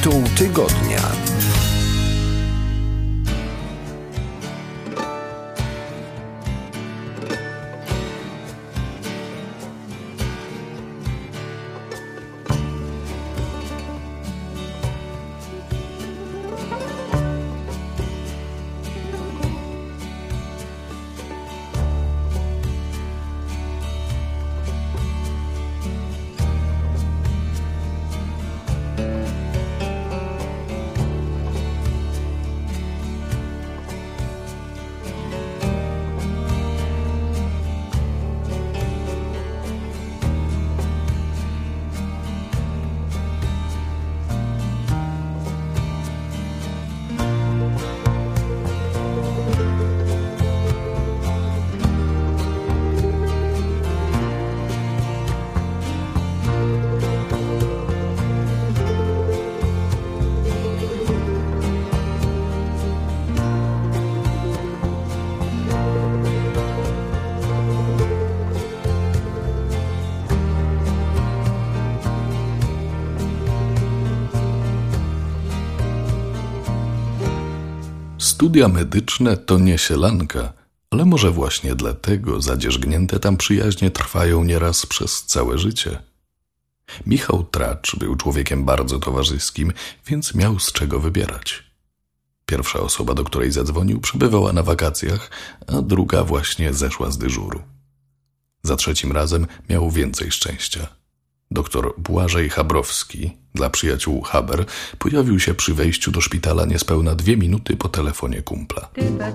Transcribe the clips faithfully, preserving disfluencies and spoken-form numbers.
Tytuł tygodnia. Studia medyczne to nie sielanka, ale może właśnie dlatego zadzierzgnięte tam przyjaźnie trwają nieraz przez całe życie. Michał Tracz był człowiekiem bardzo towarzyskim, więc miał z czego wybierać. Pierwsza osoba, do której zadzwonił, przebywała na wakacjach, a druga właśnie zeszła z dyżuru. Za trzecim razem miał więcej szczęścia. Doktor Błażej Chabrowski, dla przyjaciół Haber, pojawił się przy wejściu do szpitala niespełna dwie minuty po telefonie kumpla.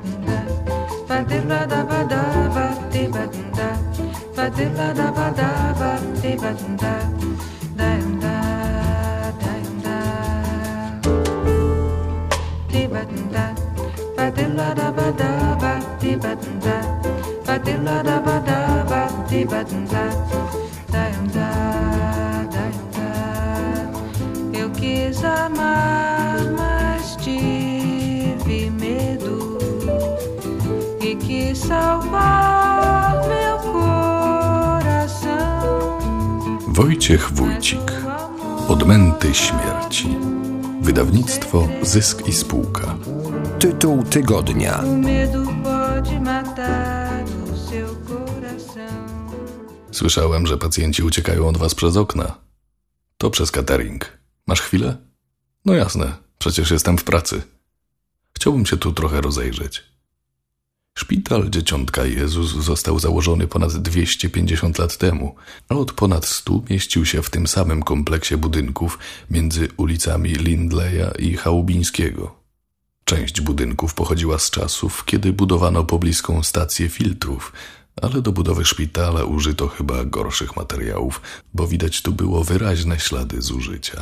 Eu quis amar, mas tive medo e quis salvar meu coração. Wojciech Wójcik. Odmęty śmierci. Wydawnictwo Zysk i Spółka. Tytuł tygodnia. Słyszałem, że pacjenci uciekają od was przez okna. To przez catering. Masz chwilę? No jasne, przecież jestem w pracy. Chciałbym się tu trochę rozejrzeć. Szpital Dzieciątka Jezus został założony ponad dwieście pięćdziesiąt lat temu, a od ponad stu mieścił się w tym samym kompleksie budynków między ulicami Lindleya i Chałubińskiego. Część budynków pochodziła z czasów, kiedy budowano pobliską stację filtrów, ale do budowy szpitala użyto chyba gorszych materiałów, bo widać tu było wyraźne ślady zużycia.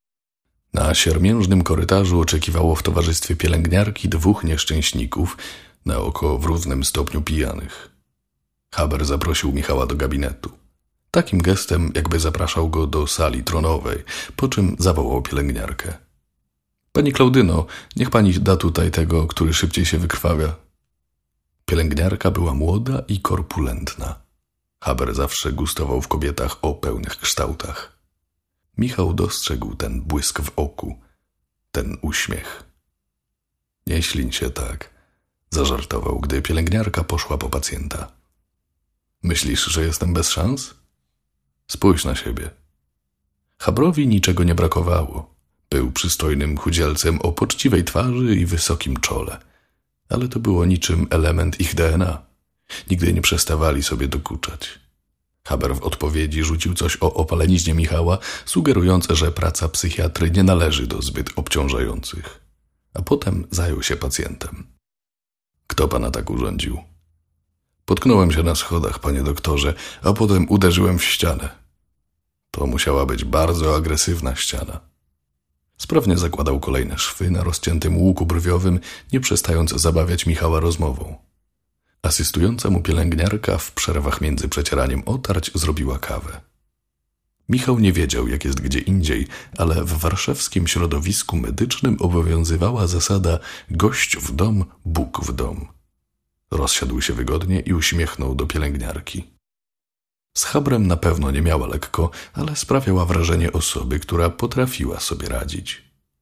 Na siermiężnym korytarzu oczekiwało w towarzystwie pielęgniarki dwóch nieszczęśników, na oko w równym stopniu pijanych. Haber zaprosił Michała do gabinetu. Takim gestem, jakby zapraszał go do sali tronowej, po czym zawołał pielęgniarkę. Pani Klaudyno, niech pani da tutaj tego, który szybciej się wykrwawia. Pielęgniarka była młoda i korpulentna. Haber zawsze gustował w kobietach o pełnych kształtach. Michał dostrzegł ten błysk w oku, ten uśmiech. Nie ślin się tak, zażartował, gdy pielęgniarka poszła po pacjenta. Myślisz, że jestem bez szans? Spójrz na siebie. Habrowi niczego nie brakowało. Był przystojnym chudzielcem o poczciwej twarzy i wysokim czole. Ale to było niczym element ich D N A. Nigdy nie przestawali sobie dokuczać. Haber w odpowiedzi rzucił coś o opaleniźnie Michała, sugerując, że praca psychiatry nie należy do zbyt obciążających. A potem zajął się pacjentem. Kto pana tak urządził? Potknąłem się na schodach, panie doktorze, a potem uderzyłem w ścianę. To musiała być bardzo agresywna ściana. Sprawnie zakładał kolejne szwy na rozciętym łuku brwiowym, nie przestając zabawiać Michała rozmową. Asystująca mu pielęgniarka w przerwach między przecieraniem otarć zrobiła kawę. Michał nie wiedział, jak jest gdzie indziej, ale w warszawskim środowisku medycznym obowiązywała zasada gość w dom, Bóg w dom. Rozsiadł się wygodnie i uśmiechnął do pielęgniarki. Z Habrem na pewno nie miała lekko, ale sprawiała wrażenie osoby, która potrafiła sobie radzić.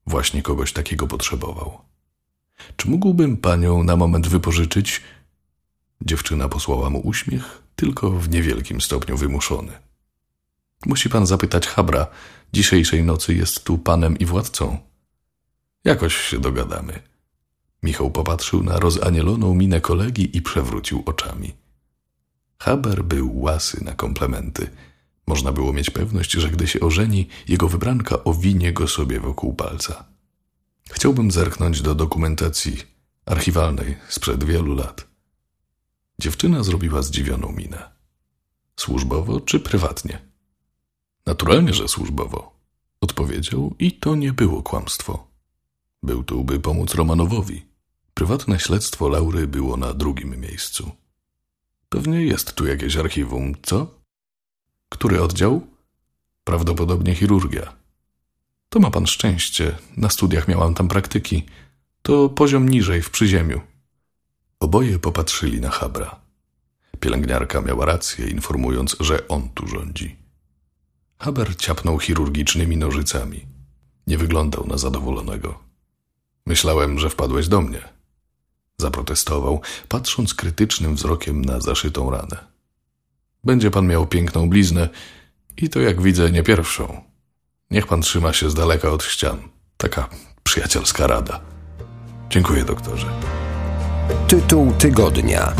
Właśnie kogoś takiego potrzebował. Czy mógłbym panią na moment wypożyczyć? Dziewczyna posłała mu uśmiech, tylko w niewielkim stopniu wymuszony. Musi pan zapytać Habra. Dzisiejszej nocy jest tu panem i władcą. Jakoś się dogadamy. Michał popatrzył na rozanieloną minę kolegi i przewrócił oczami. Haber był łasy na komplementy. Można było mieć pewność, że gdy się ożeni, jego wybranka owinie go sobie wokół palca. Chciałbym zerknąć do dokumentacji archiwalnej sprzed wielu lat. Dziewczyna zrobiła zdziwioną minę. Służbowo czy prywatnie? Naturalnie, że służbowo. Odpowiedział i to nie było kłamstwo. Był tu, by pomóc Romanowowi. Prywatne śledztwo Laury było na drugim miejscu. Pewnie jest tu jakieś archiwum, co? Który oddział? Prawdopodobnie chirurgia. To ma pan szczęście. Na studiach miałam tam praktyki. To poziom niżej, w przyziemiu. Oboje popatrzyli na Habra. Pielęgniarka miała rację, informując, że on tu rządzi. Haber ciapnął chirurgicznymi nożycami. Nie wyglądał na zadowolonego. Myślałem, że wpadłeś do mnie. Zaprotestował, patrząc krytycznym wzrokiem na zaszytą ranę. Będzie pan miał piękną bliznę i to, jak widzę, nie pierwszą. Niech pan trzyma się z daleka od ścian. Taka przyjacielska rada. Dziękuję, doktorze. Tytuł tygodnia.